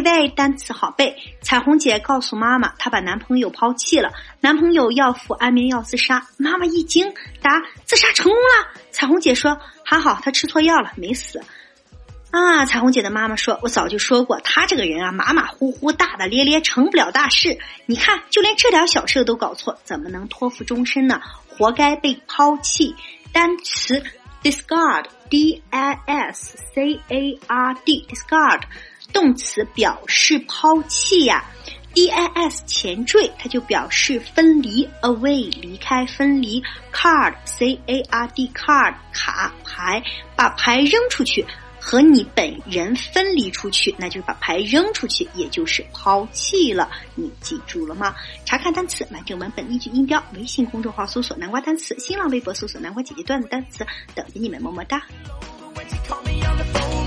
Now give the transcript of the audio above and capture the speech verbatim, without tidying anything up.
背单词好背。彩虹姐告诉妈妈，她把男朋友抛弃了，男朋友要服安眠药自杀。妈妈一惊，答：自杀成功了。彩虹姐说：还好他吃错药了，没死。啊，彩虹姐的妈妈说，我早就说过，他这个人啊，马马虎虎，大大咧咧，成不了大事。你看，就连这点小事都搞错，怎么能托付终身呢？活该被抛弃。单词 discard D I S C A R D discard 动词表示抛弃呀、啊、D I S 前缀它就表示分离 away 离开分离 card C A R D card 卡牌把牌扔出去和你本人分离出去，那就是把牌扔出去，也就是抛弃了。你记住了吗？查看单词，完整文本依据音标，微信公众号搜索南瓜单词，新浪微博搜索南瓜姐姐段子单词，等着你们，么么哒。